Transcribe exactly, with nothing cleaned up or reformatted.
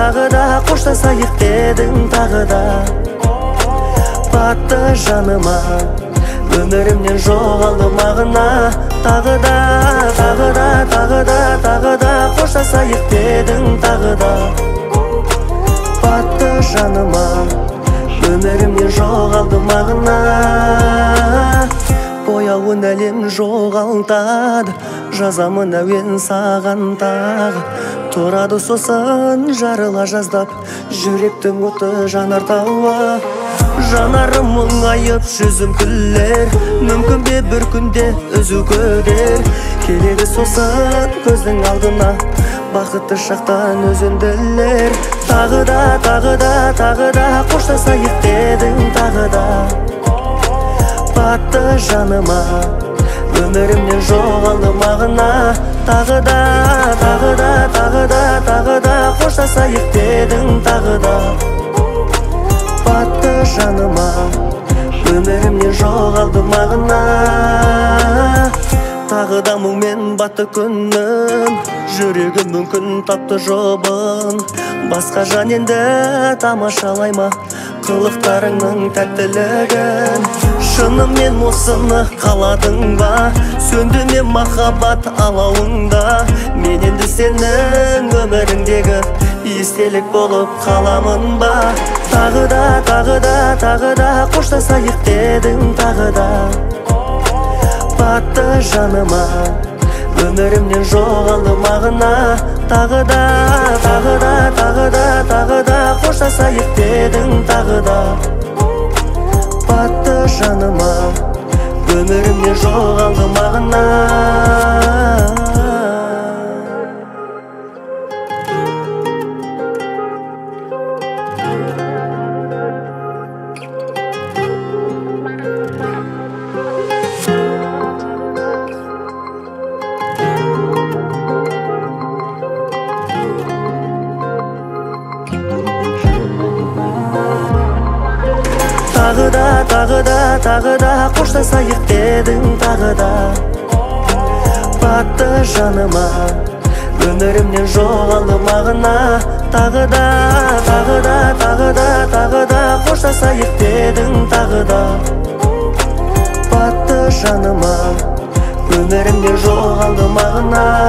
тағы да қоштасайық дедің тағы да. Батты жаныма, өмірімнен жоғалды мағына. Тағы да, тағы да, тағы да, тағы да қоштасайық дедің тағы да. Батты жаныма, өмірімнен жоғалды мағына. Бояуын әлем жоғалтады, жазамын әуен саған тағы. Тұрады сосын жарыла жаздап, жүректің оты жанар тауы. Жанарым мұңайып жүзім күлер, мүмкін бе бір күнде үзу көдер. Келеді сосын көздің алдына, бақытты шақтан өзінділер. Тағы да, тағы да, тағы да қоштасайық дедің тағы да. Батты жаныма, өмірімнен жоғалды мағына. Тағы да, тағы да, тағы да, тағы да қоштасайық дедің тағы да. Батты жаныма, өмірімнен жоғалды мағына. Тағы да мұңмен батты күнім, жүрегім мүмкін тапты жобын. Басқа жан енді тамашалай ма қылықтарыңның тәттілігін. Шынымен осыны қаладың ба, сөнді ме махаббат алауыңда. Мен енді сенің өміріңдегі естелік болып қаламын ба. Тағы да, тағы да, тағы да қоштасайық дедің тағы да. Батты жаныма, өмірімнен жоғалды мағына. Тағы да, тағы да, тағы да, тағы да қоштасайық дедің тағы да. Батты жаныма, өмірімнен жоғалды мағына. Тағы да, тағы да, тағы да қоштасайық дедің тағы да. Батты жаныма, өмірімнен жоғалды мағына. Тағы да, тағы да, тағы да, тағы да қоштасайық дедің тағы да. Батты жаныма, өмірімнен жоғалды мағына.